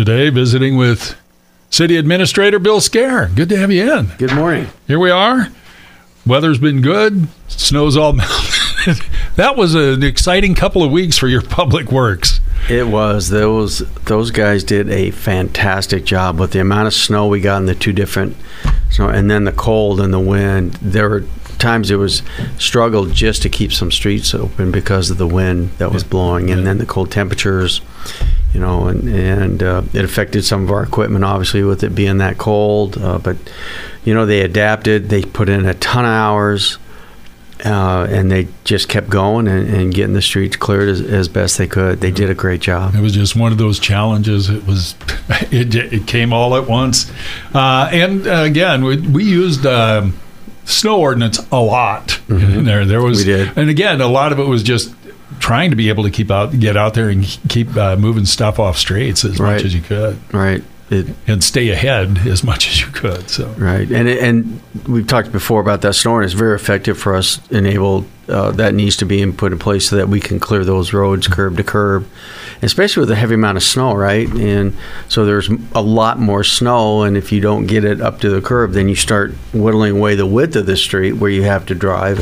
Today, visiting with City Administrator Bill Scare. Good to have you in. Good morning. Here we are. Weather's been good. Snow's all melted. That was an exciting couple of weeks for your public works. It was. Those guys did a fantastic job with the amount of snow we got in the two different snow, and then the cold and the wind. There were times it was struggled just to keep some streets open because of the wind that was blowing, and then the cold temperatures. And it affected some of our equipment, obviously, with it being that cold. But, they adapted. They put in a ton of hours, and they just kept going and getting the streets cleared as best they could. They did a great job. It was just one of those challenges. It came all at once. And, again, we used snow ordinance a lot. Mm-hmm. There was, we did. And, again, a lot of it was just trying to be able to get out there and keep moving stuff off streets as much as you could, right? And stay ahead as much as you could. So right, and we've talked before about that snow, and it's very effective for us. Enabled that needs to be put in place so that we can clear those roads curb to curb, especially with a heavy amount of snow, right? And so there's a lot more snow, and if you don't get it up to the curb, then you start whittling away the width of the street where you have to drive,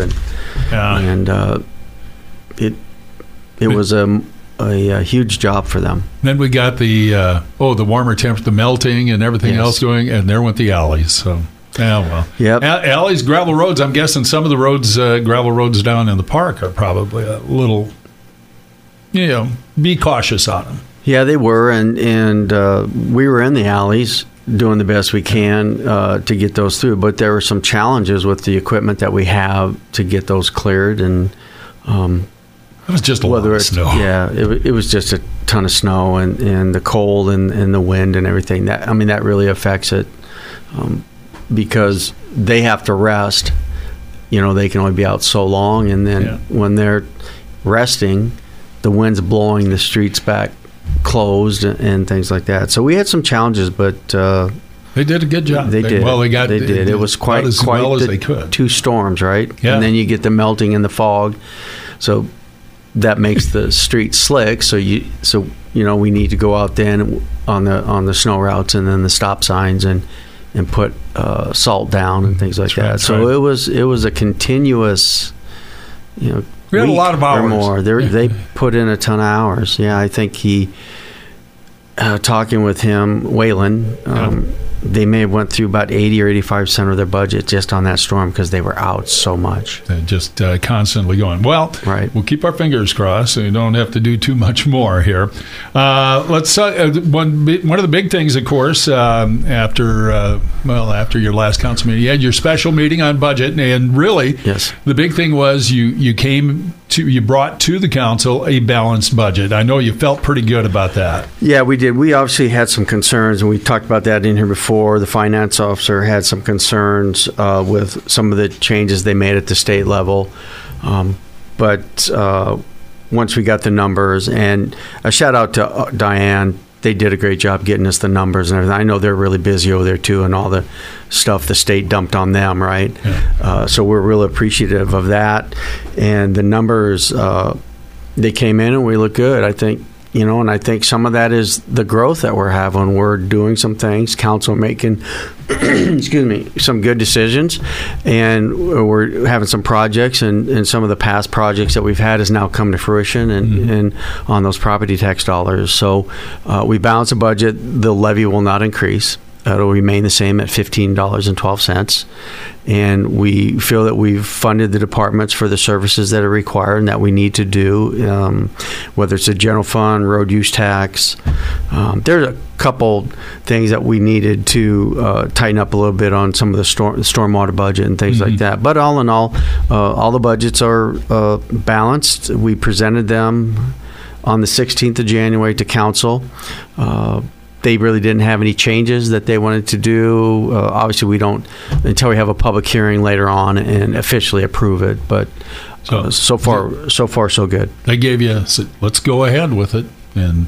It was a huge job for them. Then we got the warmer temperature, the melting and everything else going, and there went the alleys. So, Yep. Alleys, gravel roads. I'm guessing some of the roads, gravel roads down in the park are probably a little, be cautious on them. Yeah, they were, and we were in the alleys doing the best we can to get those through. But there were some challenges with the equipment that we have to get those cleared, and it was just a lot of snow. Yeah, it was just a ton of snow and the cold and the wind and everything. That really affects it because they have to rest. They can only be out so long, and then when they're resting, the wind's blowing the streets back closed and things like that. So we had some challenges, but they did a good job. They did. They did. It was quite well as they could. Two storms, right? Yeah. And then you get the melting and the fog. So that makes the street slick. So we need to go out then on the snow routes and then the stop signs and put salt down and things like that. So it was a continuous, we had a lot of hours or more. They put in a ton of hours. Yeah, I think talking with him, Waylon. They may have went through about 80 or 85% of their budget just on that storm because they were out so much. Just constantly going. Well, right. We'll keep our fingers crossed so you don't have to do too much more here. Let's one of the big things, of course, after your last council meeting, you had your special meeting on budget, and really, the big thing was you brought to the council a balanced budget. I know you felt pretty good about that. Yeah, we did. We obviously had some concerns, and we talked about that in here before. The finance officer had some concerns with some of the changes they made at the state level. But once we got the numbers, and a shout out to Diane, they did a great job getting us the numbers and everything. I know they're really busy over there too, and all the stuff the state dumped on them, right? Yeah. So we're really appreciative of that. And the numbers, they came in and we look good, I think. And I think some of that is the growth that we're having. We're doing some things, council making, some good decisions, and we're having some projects, and some of the past projects that we've had has now come to fruition, and on those property tax dollars. So we balance the budget. The levy will not increase. It'll remain the same at $15.12. And we feel that we've funded the departments for the services that are required and that we need to do, whether it's a general fund, road use tax. There's a couple things that we needed to tighten up a little bit on some of the stormwater budget and things like that. But all in all the budgets are balanced. We presented them on the 16th of January to council. They really didn't have any changes that they wanted to do. Obviously, we don't until we have a public hearing later on and officially approve it. But so far, so good. They gave you, let's go ahead with it, and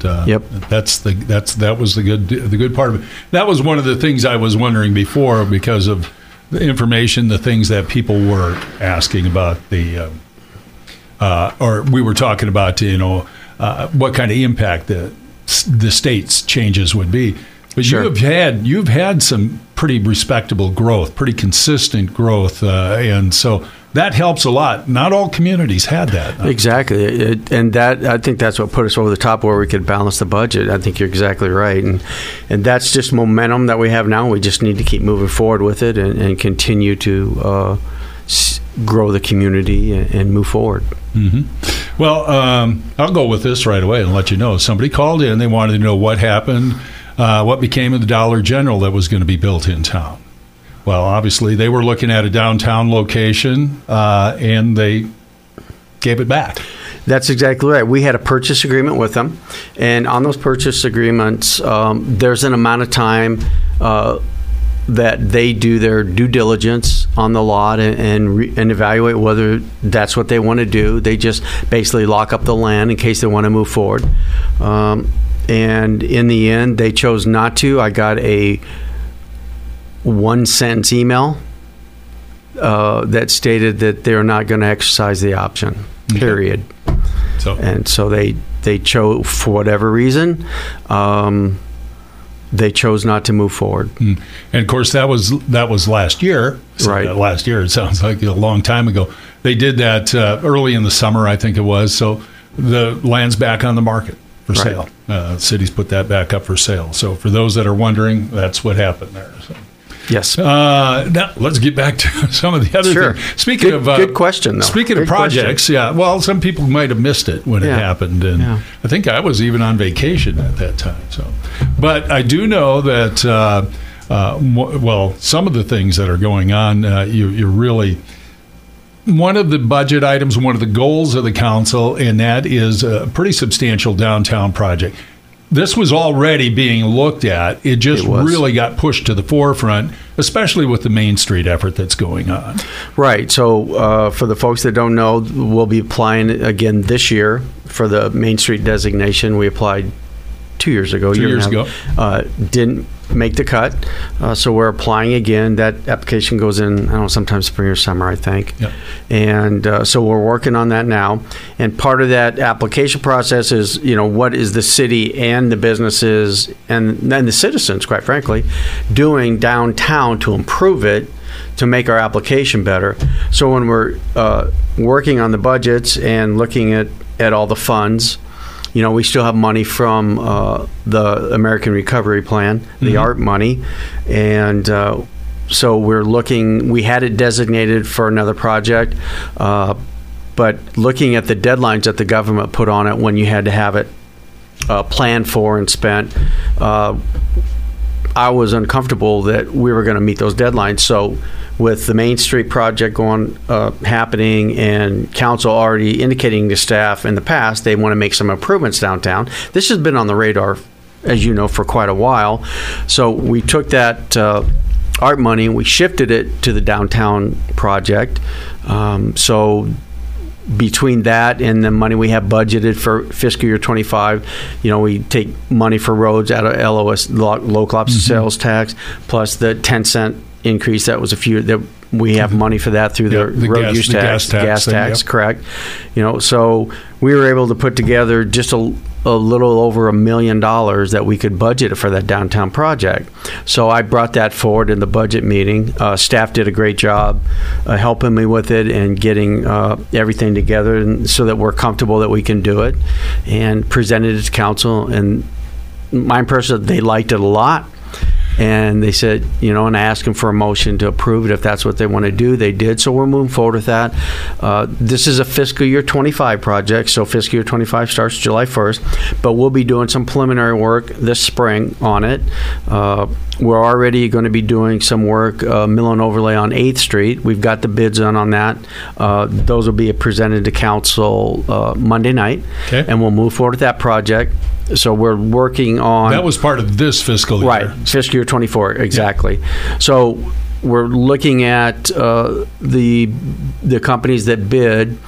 that was the good part of it. That was one of the things I was wondering before because of the information, the things that people were asking about or we were talking about, what kind of impact the the state's changes would be. But Sure. you've had some pretty respectable growth, pretty consistent growth, and so that helps a lot. Not all communities had that. Exactly, and that I think that's what put us over the top where we could balance the budget. I think you're exactly right, and that's just momentum that we have now. We just need to keep moving forward with it and continue to grow the community and move forward. Mm-hmm. Well, I'll go with this right away and let you know. Somebody called in. They wanted to know what happened, what became of the Dollar General that was going to be built in town. Well, obviously, they were looking at a downtown location, and they gave it back. That's exactly right. We had a purchase agreement with them, and on those purchase agreements, there's an amount of time that they do their due diligence on the lot and evaluate whether that's what they want to do. They just basically lock up the land in case they want to move forward. And in the end, they chose not to. I got a one-sentence email that stated that they're not going to exercise the option, period. Okay. So they chose, for whatever reason, they chose not to move forward. And of course, that was last year. So Right. last year, it sounds like a long time ago. They did that early in the summer, I think it was. So the land's back on the market for Right. sale. Cities put that back up for sale. So for those that are wondering, that's what happened there. So. Yes. Now let's get back to some of the other Sure. things. Speaking Good- of good question, though. Speaking Good of projects, yeah. Well, some people might have missed it when it Yeah. happened, and Yeah. I think I was even on vacation at that time. So, but I do know that some of the things that are going on, you're really. One of the budget items, one of the goals of the council, and that is a pretty substantial downtown project. This was already being looked at. It just really got pushed to the forefront, especially with the Main Street effort that's going on. Right. So for the folks that don't know, we'll be applying again this year for the Main Street designation. We applied 2 years ago. 2 years ago. Didn't make the cut. So we're applying again. That application goes in, I don't know, sometime spring or summer, I think. Yep. And so we're working on that now. And part of that application process is, what is the city and the businesses and then the citizens, quite frankly, doing downtown to improve it, to make our application better. So when we're working on the budgets and looking at all the funds, we still have money from the American Recovery Plan, the ARP money, and so we're looking. We had it designated for another project, but looking at the deadlines that the government put on it when you had to have it planned for and spent, I was uncomfortable that we were going to meet those deadlines. So with the Main Street project happening and council already indicating to staff in the past they want to make some improvements downtown, this has been on the radar, as you know, for quite a while. So we took that ARP money and we shifted it to the downtown project. So between that and the money we have budgeted for fiscal year 25, we take money for roads out of LOS, local option sales tax, plus the 10-cent increase that was that we have money for that through the road use tax, gas tax, correct. So we were able to put together just a little over $1 million that we could budget for that downtown project. So I brought that forward in the budget meeting. Staff did a great job helping me with it and getting everything together, and so that we're comfortable that we can do it, and presented it to council. And my impression, they liked it a lot. And they said, and I asked them for a motion to approve it if that's what they want to do. They did, so we're moving forward with that. This is a fiscal year 25 project, so fiscal year 25 starts July 1st, but we'll be doing some preliminary work this spring on it. We're already going to be doing some work, mill and overlay on 8th Street. We've got the bids on that. Those will be presented to council Monday night, and we'll move forward with that project. So we're working on... That was part of this fiscal year. Right, fiscal year 24, exactly. Yeah. So we're looking at the companies that bid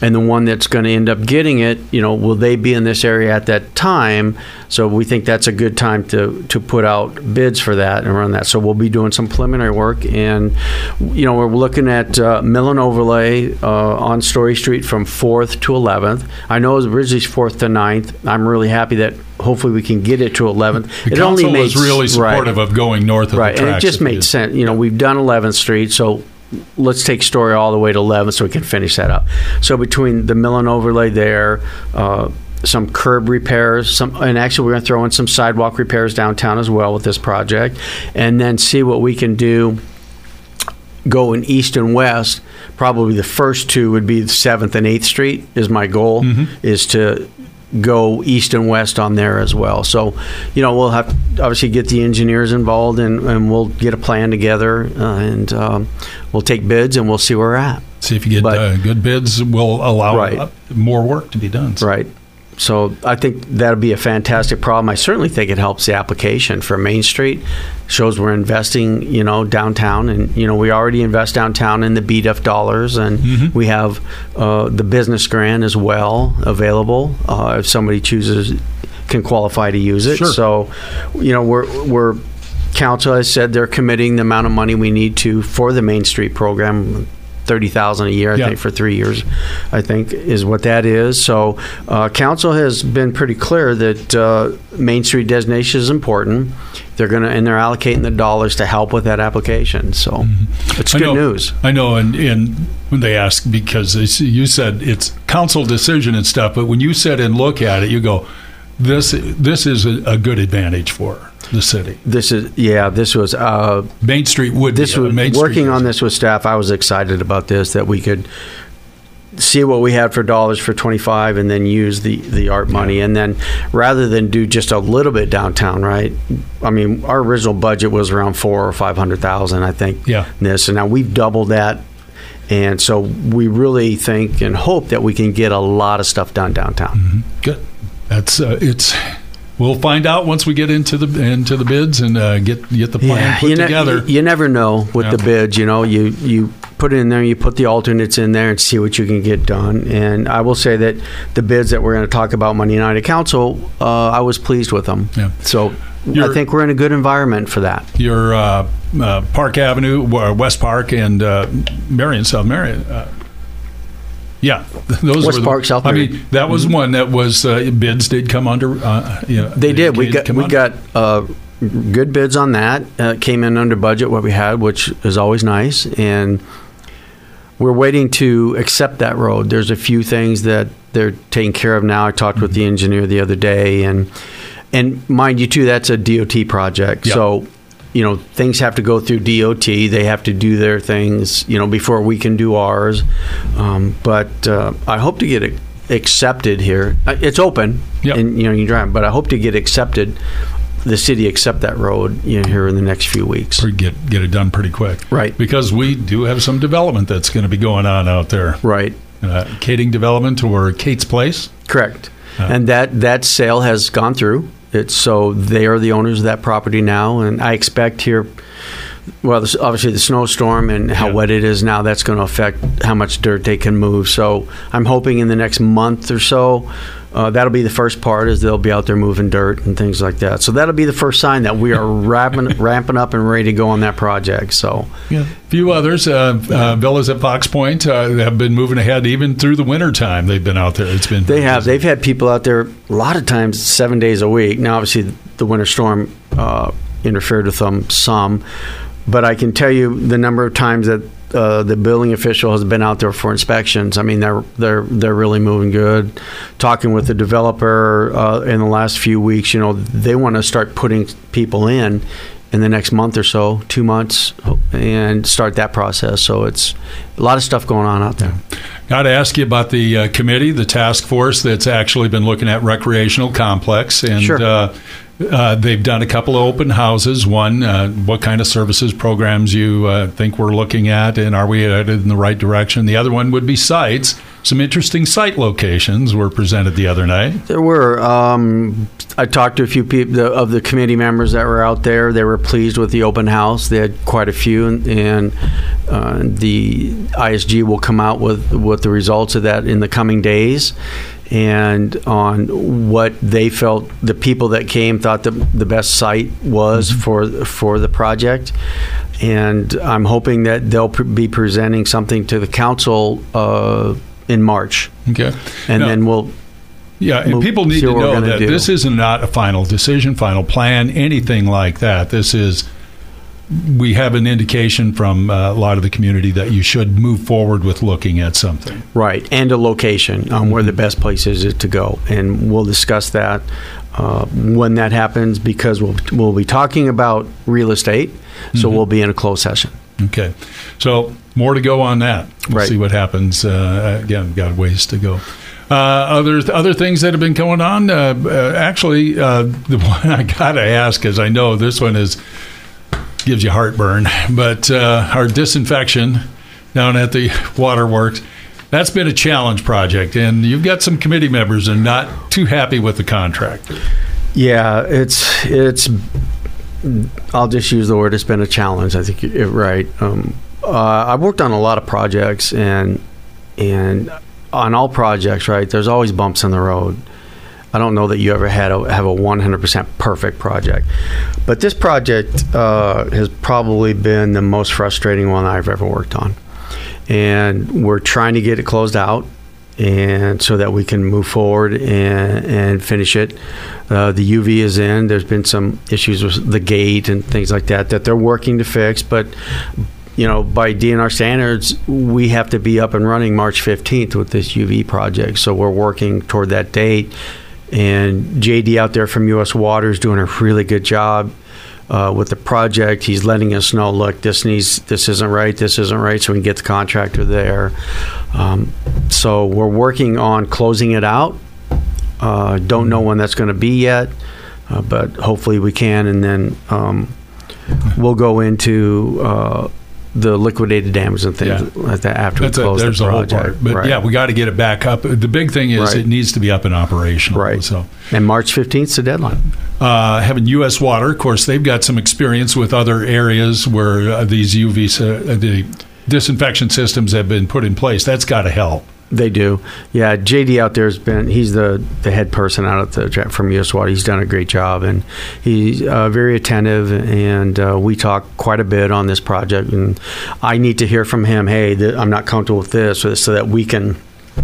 and the one that's going to end up getting it, will they be in this area at that time? So we think that's a good time to put out bids for that and run that. So we'll be doing some preliminary work, and we're looking at mill and overlay on Story Street from 4th to 11th. I know it was originally 4th to 9th. I'm really happy that hopefully we can get it to 11th. The council was really supportive of going north of the tracks. And it just made sense. We've done 11th Street, so let's take Story all the way to 11th so we can finish that up. So between the mill and overlay there, some curb repairs, and actually we're going to throw in some sidewalk repairs downtown as well with this project, and then see what we can do going east and west. Probably the first two would be 7th and 8th Street is my goal, is to go east and west on there as well. So, we'll have to obviously get the engineers involved, and we'll get a plan together, and we'll take bids, and we'll see where we're at. See if you get good bids, will allow more work to be done. So. Right. So I think that'll be a fantastic problem. I certainly think it helps the application for Main Street. Shows we're investing, downtown, and we already invest downtown in the BDF dollars, and we have the business grant as well available if somebody can qualify to use it. Sure. So, we're council has said they're committing the amount of money we need to for the Main Street program. $30,000 a year, I think, for 3 years, I think, is what that is. So council has been pretty clear that Main Street designation is important. They're they're allocating the dollars to help with that application. So it's good news. I know, and when they ask, because you said it's council decision and stuff, but when you sit and look at it, you go, this is a good advantage for the city. This was Main Street would this be. Was working on this with staff. I was excited about this, that we could see what we had for dollars for 25 and then use the art money, and then rather than do just a little bit downtown, right? I mean, our original budget was around $400,000 or $500,000, I think. And now we've doubled that. And so we really think and hope that we can get a lot of stuff done downtown. Good. That's we'll find out once we get into the bids and get the plan put together. You never know with the bids. You put it in there, you put the alternates in there, and see what you can get done. And I will say that the bids that we're going to talk about Monday night at council, I was pleased with them. Yeah. So I think we're in a good environment for that. Your Park Avenue, West Park, and Marion, South Marion. Those West were Park, South Marion. I mean, that was one that was bids did come under. They did. We got good bids on that. Came in under budget what we had, which is always nice. And we're waiting to accept that road. There's a few things that they're taking care of now. I talked with the engineer the other day, and mind you too, that's a DOT project. Yep. So things have to go through DOT. They have to do their things, before we can do ours. But I hope to get it accepted here. It's open, and you can drive. But I hope to get accepted. The city accept that road, here in the next few weeks. Get it done pretty quick, right? Because we do have some development that's going to be going on out there, right? Kating Development or Kate's Place, correct? And that sale has gone through. So they are the owners of that property now, and I expect here, obviously the snowstorm and how wet it is now, that's going to affect how much dirt they can move. So I'm hoping in the next month or so, that'll be the first part, is they'll be out there moving dirt and things like that. So that'll be the first sign that we are ramping up and ready to go on that project. So a few others, villas at Fox Point have been moving ahead even through the winter time. They've been out there. They've had people out there a lot of times 7 days a week. Now obviously the winter storm interfered with them some, but I can tell you the number of times that the building official has been out there for inspections. I mean, they're really moving good. Talking with the developer in the last few weeks, they want to start putting people in the next month or so, 2 months, and start that process. So it's a lot of stuff going on out there. Got to ask you about the committee, the task force that's actually been looking at recreational complex, and sure. They've done a couple of open houses. One, what kind of services programs you think we're looking at, and are we headed in the right direction? The other one would be sites. Some interesting site locations were presented the other night. There were. I talked to a few people of the committee members that were out there. They were pleased with the open house. They had quite a few, and the ISG will come out with the results of that in the coming days, and on what they felt the people that came thought the best site was for the project. And I'm hoping that they'll be presenting something to the council in March. Okay. And then we'll... Yeah, and people need to know that this is not a final decision, final plan, anything like that. This is... We have an indication from a lot of the community that you should move forward with looking at something. Right, and a location where the best place is to go. And we'll discuss that when that happens, because we'll be talking about real estate, so we'll be in a closed session. Okay. So more to go on that. We'll see what happens. Again, got a ways to go. Other things that have been going on, actually, the one I got to ask, because I know this one gives you heartburn, but our disinfection down at the waterworks, that's been a challenge project, and you've got some committee members that are not too happy with the contract. Yeah, it's I'll just use the word, it's been a challenge. I think you're right. I've worked on a lot of projects, and on all projects, right, there's always bumps in the road. I don't know that you ever have a 100% perfect project. But this project has probably been the most frustrating one I've ever worked on. And we're trying to get it closed out, and so that we can move forward and finish it. The UV is in. There's been some issues with the gate and things like that they're working to fix. But, you know, by DNR standards, we have to be up and running March 15th with this UV project. So we're working toward that date. And JD out there from U.S. Water is doing a really good job with the project. He's letting us know, look, this isn't right, so we can get the contractor there. So we're working on closing it out. Don't know when that's going to be yet, but hopefully we can. And then we'll go into the liquidated damage and things like that after we close the project. Whole part. But yeah, we got to get it back up. The big thing is it needs to be up and operational. Right. So. And March 15th is the deadline. Having U.S. Water, of course, they've got some experience with other areas where these UV, the disinfection systems have been put in place. That's got to help. They do. Yeah, JD out there he's the head person out at from U.S. Water. He's done a great job, and he's very attentive, and we talk quite a bit on this project, and I need to hear from him, hey, I'm not comfortable with this, so that we can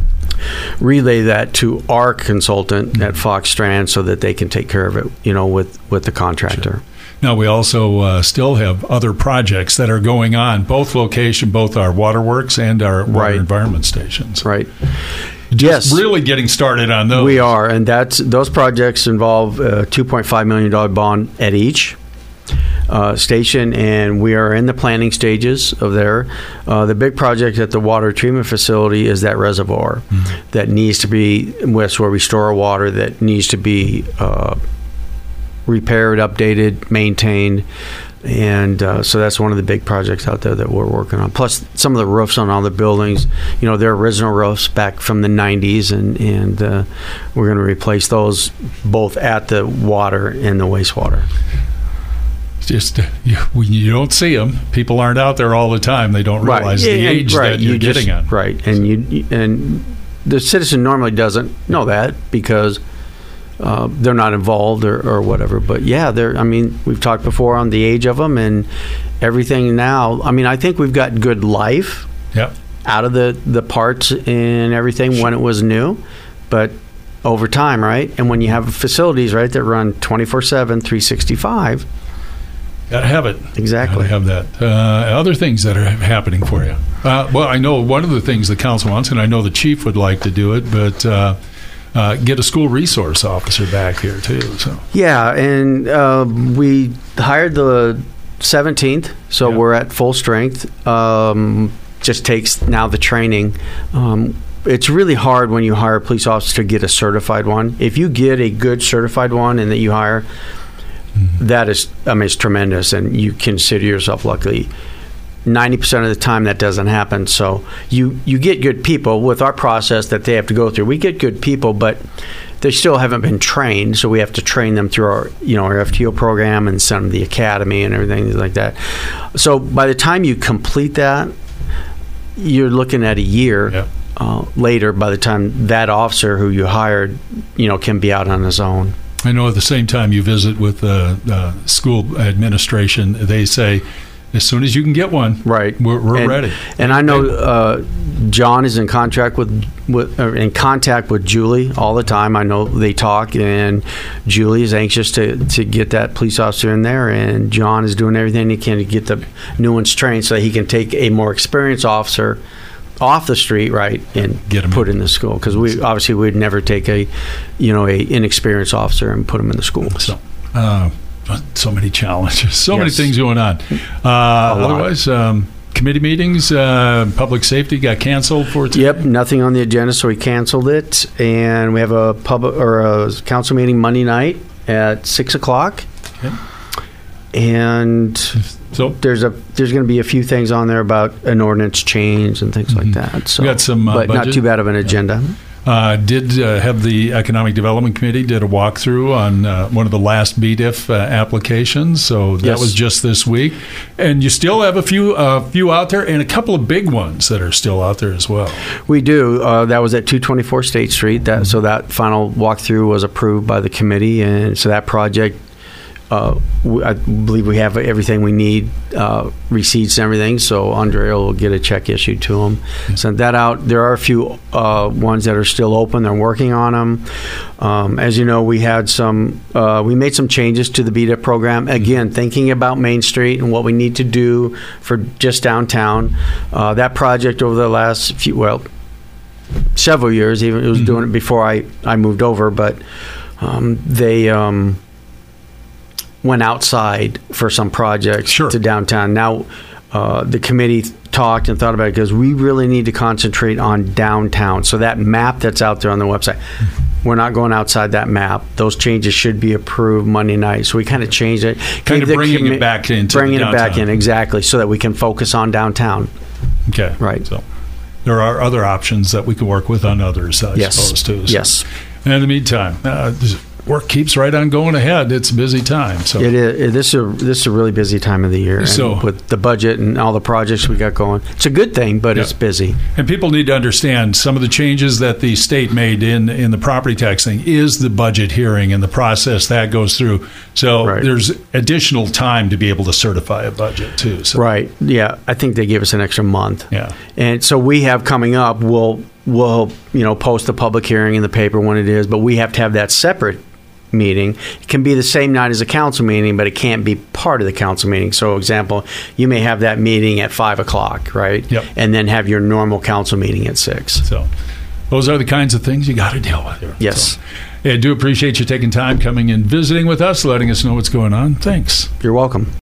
relay that to our consultant at Fox Strand so that they can take care of it, you know, with the contractor. Sure. Now, we also still have other projects that are going on, both our waterworks and our water environment stations. Right. Just really getting started on those. We are, and those projects involve a $2.5 million bond at each station, and we are in the planning stages of there. The big project at the water treatment facility is that reservoir that needs to be, where we store our water, that needs to be repaired, updated, maintained, and so that's one of the big projects out there that we're working on. Plus, some of the roofs on all the buildings, you know, they're original roofs back from the 90s, and we're going to replace those both at the water and the wastewater. Just when you don't see them, people aren't out there all the time. They don't realize the age that you're getting on. Right, and the citizen normally doesn't know that because they're not involved or whatever. But yeah, we've talked before on the age of them and everything now. I mean, I think we've got good life out of the parts and everything when it was new, but over time, right? And when you have facilities, right, that run 24/7, 365. Got to have it. Exactly. Got to have that. Other things that are happening for you. Well, I know one of the things the council wants, and I know the chief would like to do it, but get a school resource officer back here too. So yeah, and we hired the 17th, so we're at full strength. Just takes now the training. It's really hard when you hire a police officer to get a certified one. If you get a good certified one and that you hire, that is, I mean, it's tremendous, and you consider yourself lucky. 90% of the time that doesn't happen. So you get good people with our process that they have to go through. We get good people, but they still haven't been trained, so we have to train them through our FTO program and send them to the academy and everything like that. So by the time you complete that, you're looking at a year later by the time that officer who you hired, can be out on his own. I know at the same time you visit with the school administration, they say, as soon as you can get one, right, we're ready. And I know John is in contact with Julie all the time. I know they talk, and Julie is anxious to get that police officer in there, and John is doing everything he can to get the new ones trained so that he can take a more experienced officer off the street, right, and get him put in the school. Because we'd never take a inexperienced officer and put him in the school. So many challenges, so many Yes. things going on. Otherwise, committee meetings, public safety got canceled for today. Yep, nothing on the agenda, so we canceled it. And we have a council meeting Monday night at 6:00. Okay. And So there's going to be a few things on there about an ordinance change and things like that. So we got some but not budget. too bad of an agenda. Did have the Economic Development Committee did a walkthrough on one of the last BDIF applications, so that Yes. was just this week. And you still have a few out there, and a couple of big ones that are still out there as well. We do. That was at 224 State Street. So that final walkthrough was approved by the committee, and so that project, I believe we have everything we need, receipts and everything, so Andrea will get a check issued to them. Sent that out. There are a few ones that are still open. They're working on them. As you know, we made some changes to the BDIP program. Again, thinking about Main Street and what we need to do for just downtown. That project over the last several years, even it was doing it before I moved over, but they went outside for some projects to downtown. Now, the committee talked and thought about it because we really need to concentrate on downtown. So that map that's out there on the website, we're not going outside that map. Those changes should be approved Monday night. So we kind of changed it. Kind of bringing it back into Bringing the it back downtown. in, exactly, so that we can focus on downtown. Okay. Right. So there are other options that we can work with on others, I suppose, too. So. Yes. And in the meantime, work keeps right on going ahead. It's a busy time. So It is. This is a really busy time of the year. So- and with the budget and all the projects we got going, it's a good thing, but it's busy. And people need to understand some of the changes that the state made in the property tax thing is the budget hearing and the process that goes through. So there's additional time to be able to certify a budget too. So. Right. Yeah. I think they gave us an extra month. Yeah. And so we have coming up, we'll post a public hearing in the paper when it is, but we have to have that separate meeting. It can be the same night as a council meeting, but it can't be part of the council meeting. So, example, you may have that meeting at 5:00, right? Yep. And then have your normal council meeting at 6. So those are the kinds of things you got to deal with here. Yes. So, I do appreciate you taking time coming and visiting with us, letting us know what's going on. Thanks. You're welcome.